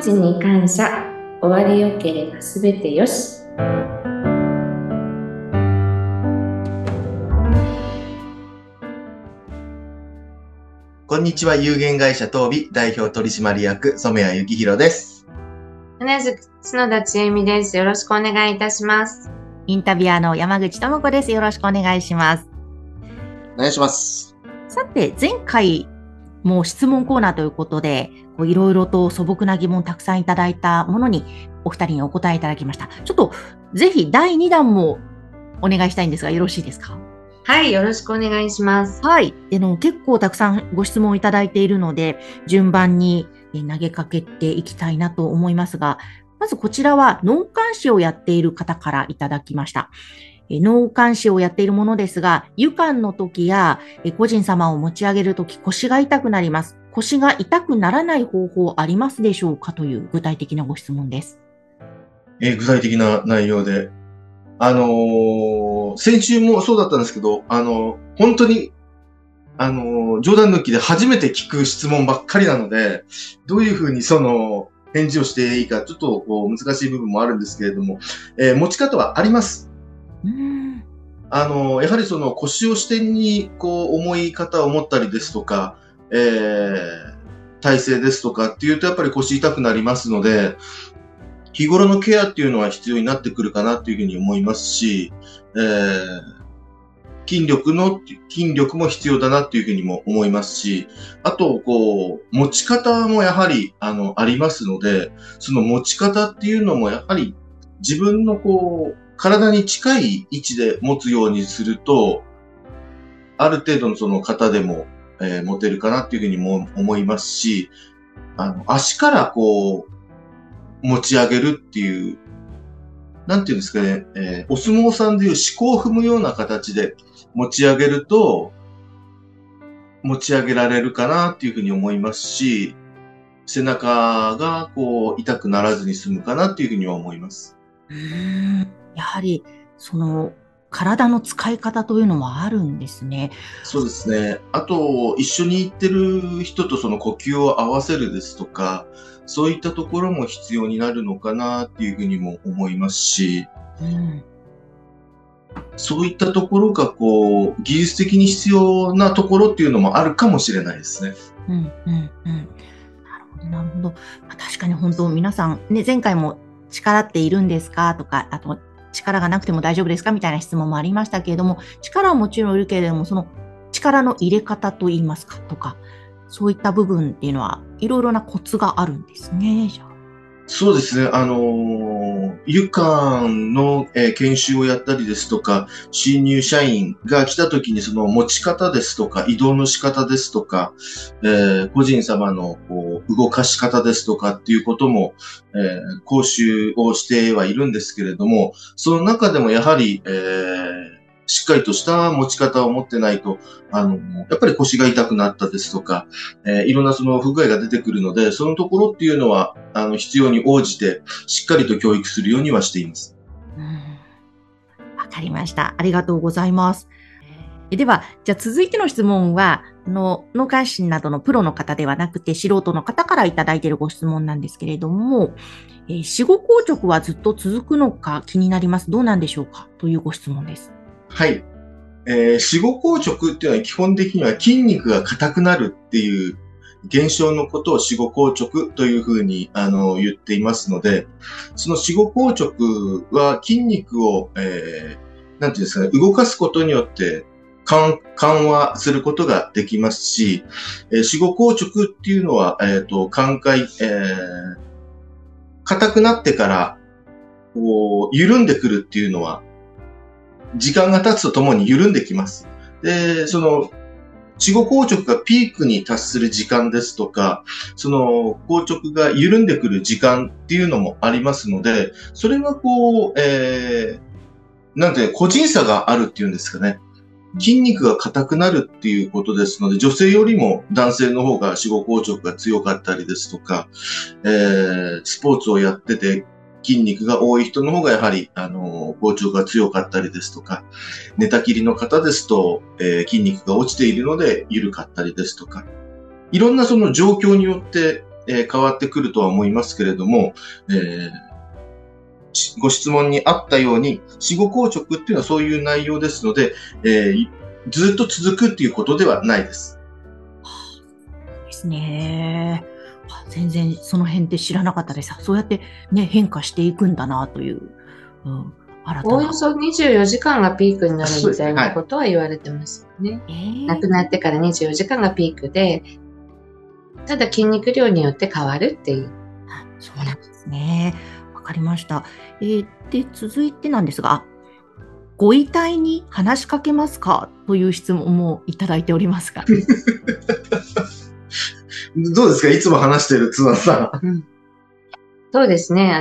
ちに感謝。終わりよければすべてよし。 こんにちは。有限会社東美代表取締役染谷幸宏です。 同じく角田千恵美です。よろしくお願いいたします。 インタビュアーの山口智子です。よろしくお願いします。 お願いします。 さて、前回も質問コーナーということで、いろいろと素朴な疑問たくさんいただいたものにお二人にお答えいただきました。ちょっとぜひ第2弾もお願いしたいんですが、よろしいですか？ はい、よろしくお願いします。 はい。結構たくさんご質問いただいているので、順番に投げかけていきたいなと思いますが、まずこちらは脳幹視をやっている方からいただきました。脳幹視をやっているものですが、湯間の時や個人様を持ち上げるとき腰が痛くなります。腰が痛くならない方法ありますでしょうかという具体的なご質問です。 具体的な内容で。先週もそうだったんですけど、本当に、冗談抜きで初めて聞く質問ばっかりなので、どういうふうに返事をしていいか、ちょっと難しい部分もあるんですけれども、持ち方はあります。やはり腰を支点に重い方を持ったりですとか、体勢ですとかっていうとやっぱり腰痛くなりますので、日頃のケアっていうのは必要になってくるかなっていうふうに思いますし、筋力も必要だなっていうふうにも思いますし、あと、持ち方もやはり、ありますので、その持ち方っていうのもやはり自分の体に近い位置で持つようにすると、ある程度のその方でも、持てるかなっていうふうにも思いますし、足から持ち上げるっていう、なんていうんですかね、お相撲さんでいう四股を踏むような形で持ち上げると、持ち上げられるかなっていうふうに思いますし、背中が痛くならずに済むかなっていうふうには思います。 やはり、体の使い方というのもあるんですね。 そうですね。あと、一緒に行ってる人とその呼吸を合わせるですとか、そういったところも必要になるのかなっていうふうにも思いますし、そういったところが技術的に必要なところっていうのもあるかもしれないですね。 なるほど。確かに本当皆さんね、前回も力っているんですかとか、あと力がなくても大丈夫ですかみたいな質問もありましたけれども、力はもちろんいるけれども、その力の入れ方といいますかとか、そういった部分っていうのはいろいろなコツがあるんですね。じゃあそうですね。湯間の、研修をやったりですとか、新入社員が来た時にその持ち方ですとか、移動の仕方ですとか、個人様の動かし方ですとかっていうことも、講習をしてはいるんですけれども、その中でもやはり、しっかりとした持ち方を持ってないと、やっぱり腰が痛くなったですとか、いろんなその不具合が出てくるので、そのところっていうのは、必要に応じて、しっかりと教育するようにはしています。 わかりました。ありがとうございます。では、じゃあ続いての質問は、脳幹視などのプロの方ではなくて、素人の方からいただいているご質問なんですけれども、死後硬直はずっと続くのか気になります。どうなんでしょうかというご質問です。 はい。死後硬直っていうのは基本的には筋肉が硬くなるっていう現象のことを死後硬直というふうに言っていますので、その死後硬直は筋肉を、なんていうんですかね、動かすことによって緩和することができますし、死後硬直っていうのは、硬くなってから緩んでくるっていうのは時間が経つとともに緩んできます。で、その、死後硬直がピークに達する時間ですとか、その硬直が緩んでくる時間っていうのもありますので、それは個人差があるっていうんですかね。筋肉が硬くなるっていうことですので、女性よりも男性の方が死後硬直が強かったりですとか、スポーツをやってて筋肉が多い人の方がやはり、硬直が強かったりですとか、寝たきりの方ですと、筋肉が落ちているので緩かったりですとか、いろんなその状況によって、 変わってくるとは思いますけれども、ご質問にあったように、死後硬直っていうのはそういう内容ですので、ずっと続くっていうことではないです。 ですね。全然その辺って知らなかったです。そうやってね、変化していくんだなという、新たな。 おおよそ24時間がピークになるみたいなことは言われてますよね。亡くなってから24時間がピークで、ただ筋肉量によって変わるっていう。 そうなんですね。わかりました。で、続いてなんですが、ご遺体に話しかけますかという質問もいただいておりますが。 どうですか、いつも話してる角田さん。 そうですね。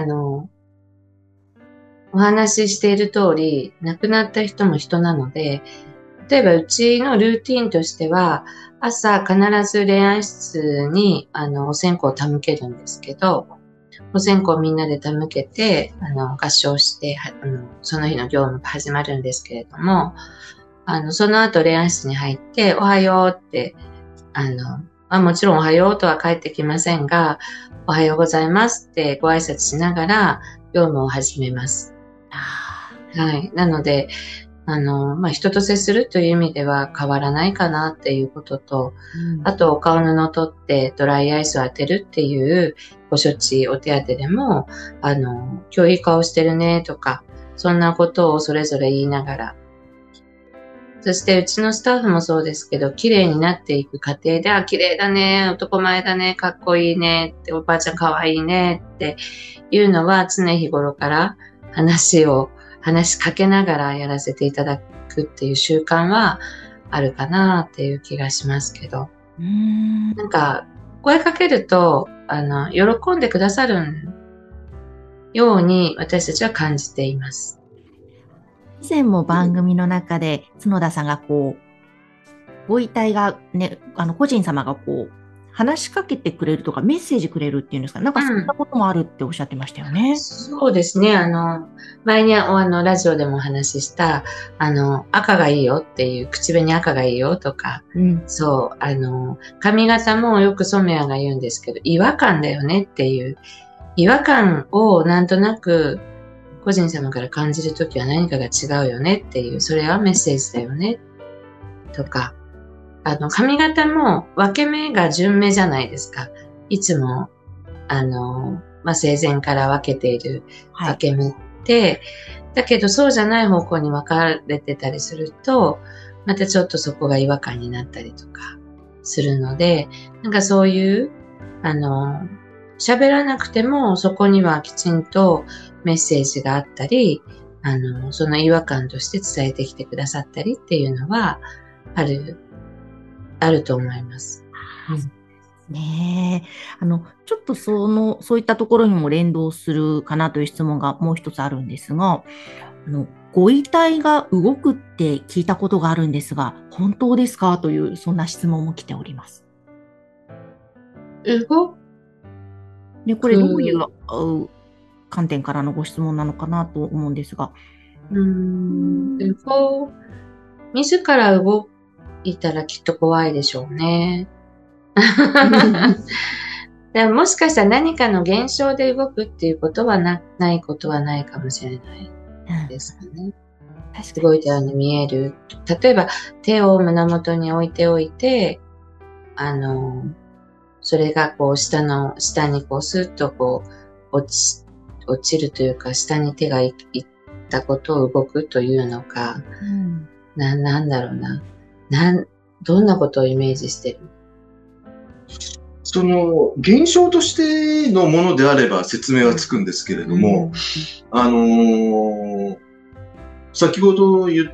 お話ししている通り、亡くなった人も人なので、例えばうちのルーティンとしては、朝必ず霊安室にお線香を手向けるんですけど、お線香をみんなで手向けて、合唱して、その日の業務が始まるんですけれども、その後霊安室に入って、おはようって、もちろんおはようとは帰ってきませんが、おはようございますってご挨拶しながら業務を始めます。はい。なので、人と接するという意味では変わらないかなっていうことと、あとお顔布を取ってドライアイスを当てるっていうご処置、お手当でも、今日いい顔してるねとか、そんなことをそれぞれ言いながら、そしてうちのスタッフもそうですけど、綺麗になっていく過程で、綺麗だね、男前だね、かっこいいねって、おばあちゃんかわいいねっていうのは常日頃から話しかけながらやらせていただくっていう習慣はあるかなっていう気がしますけど。なんか、声かけると、喜んでくださるように私たちは感じています。 以前も番組の中で角田さんがご遺体がね、個人様が話しかけてくれるとかメッセージくれるっていうんですか、なんかそんなこともあるっておっしゃってましたよね。 そうですね。前にラジオでもお話しした、赤がいいよっていう、口紅赤がいいよとか、そう、髪型もよく染谷が言うんですけど、違和感だよねっていう、違和感をなんとなく個人様から感じるときは何かが違うよねっていう、それはメッセージだよねとか、髪型も分け目が順目じゃないですか。いつも、生前から分けている分け目って、だけどそうじゃない方向に分かれてたりすると、またちょっとそこが違和感になったりとかするので、なんかそういう、喋らなくてもそこにはきちんとメッセージがあったり、その違和感として伝えてきてくださったりっていうのはあると思います。 ねえ。ちょっとそういったところにも連動するかなという質問がもう一つあるんですが、ご遺体が動くって聞いたことがあるんですが、本当ですかという、そんな質問も来ております。で、これどういう観点からのご質問なのかなと思うんですが。 自ら動いたらきっと怖いでしょうね。でも、もしかしたら何かの現象で動くっていうことはないことはないかもしれないですかね。動いたように見える。例えば手を胸元に置いておいて、それが下にスッと落ちるというか、下に手がいったことを動くというのか、なんだろうな。どんなことをイメージしてる？ その、現象としてのものであれば説明はつくんですけれども、先ほど言った、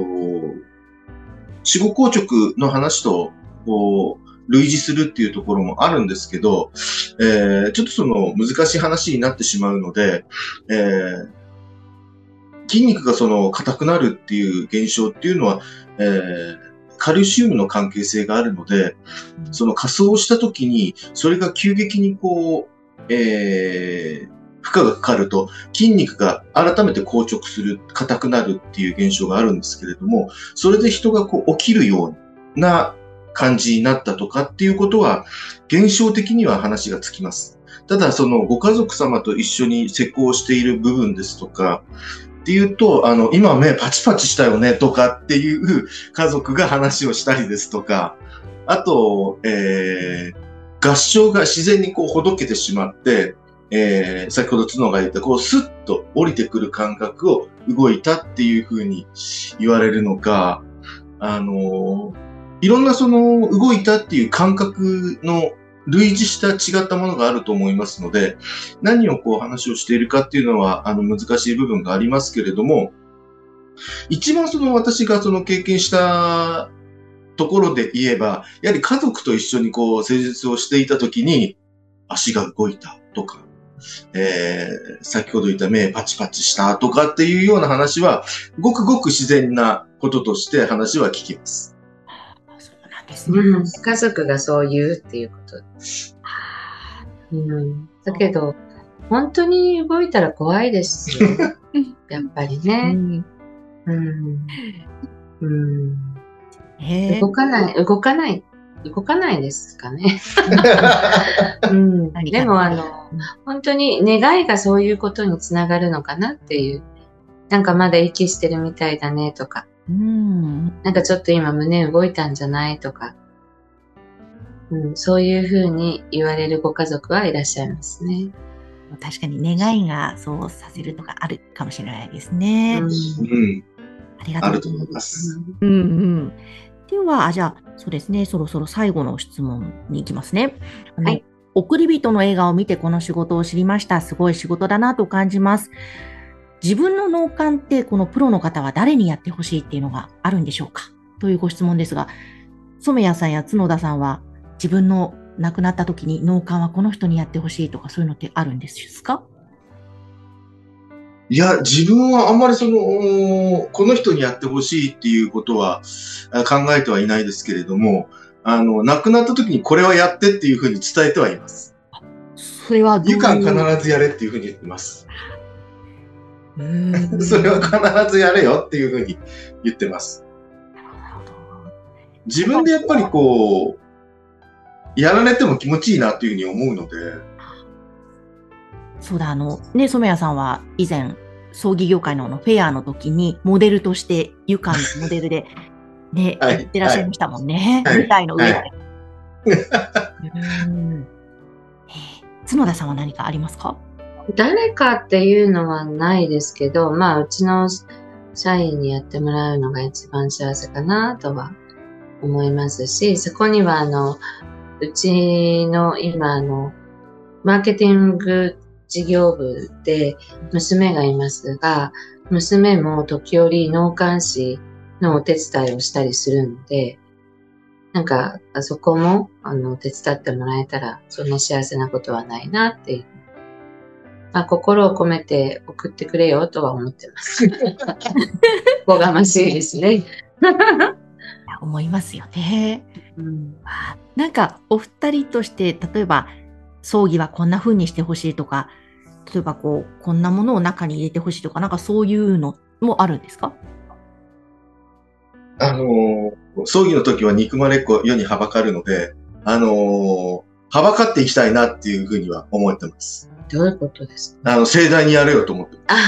死後硬直の話と、類似するっていうところもあるんですけど、ちょっとその難しい話になってしまうので、筋肉が硬くなるっていう現象っていうのは、カルシウムの関係性があるので、その仮装をした時に、それが急激に負荷がかかると、筋肉が改めて硬直する、硬くなるっていう現象があるんですけれども、それで人が起きるような感じになったとかっていうことは、現象的には話がつきます。ただ、そのご家族様と一緒に施工している部分ですとか、っていうと、今目パチパチしたよねとかっていう家族が話をしたりですとか、あと、合唱が自然にこうほどけてしまって、先ほど角が言った、こうスッと降りてくる感覚を動いたっていうふうに言われるのか、いろんなその動いたっていう感覚の類似した違ったものがあると思いますので、何をこう話をしているかっていうのは、難しい部分がありますけれども、一番私が経験したところで言えば、やはり家族と一緒にこう施術をしていたときに、足が動いたとか、先ほど言った目パチパチしたとかっていうような話は、ごくごく自然なこととして話は聞きます。 そうなんですね。 家族がそう言うっていうこと。だけど、本当に動いたら怖いですよ。やっぱりね。動かないですかね。でも本当に願いがそういうことにつながるのかなっていう。なんかまだ息してるみたいだねとか。なんかちょっと今胸動いたんじゃないとか。そういうふうに言われるご家族はいらっしゃいますね。 確かに願いがそうさせるとかあるかもしれないですね。ありがとうございます。では、じゃあ、そうですね、そろそろ最後の質問に行きますね。はい。送り人の映画を見てこの仕事を知りました。すごい仕事だなと感じます。自分の脳幹ってこのプロの方は誰にやってほしいっていうのがあるんでしょうかというご質問ですが、染谷さんや角田さんは自分の亡くなった時に脳幹はこの人にやってほしいとかそういうのってあるんですか？ いや、自分はあんまりこの人にやってほしいっていうことは考えてはいないですけれども、亡くなった時にこれはやってっていうふうに伝えてはいます。 それはゆかん必ずやれっていうふうに言ってます。それは必ずやれよっていうふうに言ってます。自分でやっぱりこう、やられても気持ちいいなっていうふうに思うので。 そうだ、染谷さんは以前、葬儀業界のフェアの時にモデルとして、ゆかんのモデルで、ね、やってらっしゃいましたもんね。舞台の上で。角田さんは何かありますか？ 誰かっていうのはないですけど、うちの社員にやってもらうのが一番幸せかなとは思いますし、そこにはうちの今マーケティング事業部で娘がいますが、娘も時折脳幹視のお手伝いをしたりするので、なんかそこも手伝ってもらえたらそんな幸せなことはないなっていう。心を込めて送ってくれよとは思ってます。おこがましいですね。 思いますよね。なんかお二人として例えば葬儀はこんな風にしてほしいとか、例えばこんなものを中に入れてほしいとか、なんかそういうのもあるんですか？ 葬儀の時は憎まれっ子世にはばかるので、はばかっていきたいなっていうふうには思ってます。 どういうことですか？ 盛大にやれよと思ってます。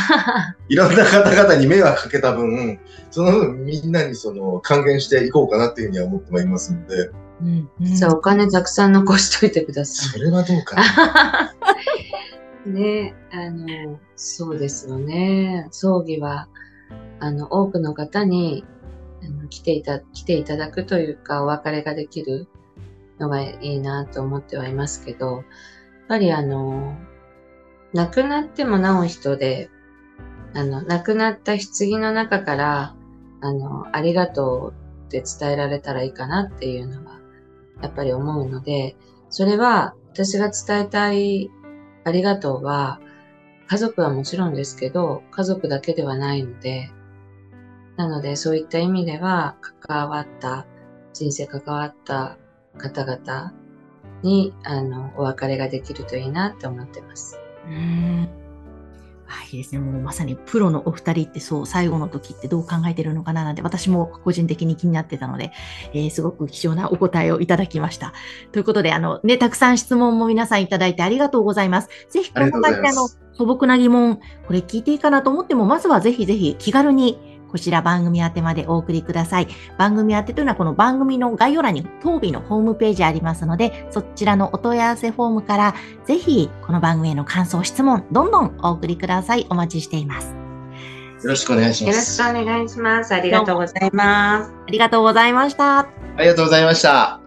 いろんな方々に迷惑かけた分、その分みんなに還元していこうかなっていうふうには思ってはいますので。 じゃあお金たくさん残しといてください。 それはどうかな。 ね、そうですよね。葬儀は、多くの方に、来ていただくというか、お別れができるのがいいなと思ってはいますけど、やっぱり亡くなってもなお人で、亡くなった棺の中から、ありがとうって伝えられたらいいかなっていうのは、やっぱり思うので、それは私が伝えたいありがとうは、家族はもちろんですけど、家族だけではないので、なのでそういった意味では、人生関わった方々に、お別れができるといいなって思ってます。 はい。 いですね。もうまさにプロのお二人ってそう、最後の時ってどう考えてるのかななんて私も個人的に気になってたので、すごく貴重なお答えをいただきました。ということで、たくさん質問も皆さんいただいてありがとうございます。ぜひこんな感じで素朴な疑問、これ聞いていいかなと思っても、まずはぜひぜひ気軽にこちら番組宛てまでお送りください。番組宛てというのはこの番組の概要欄に当日のホームページありますので、そちらのお問い合わせフォームからぜひこの番組への感想、質問、どんどんお送りください。お待ちしています。 よろしくお願いします。 よろしくお願いします。ありがとうございます。 ありがとうございました。 ありがとうございました。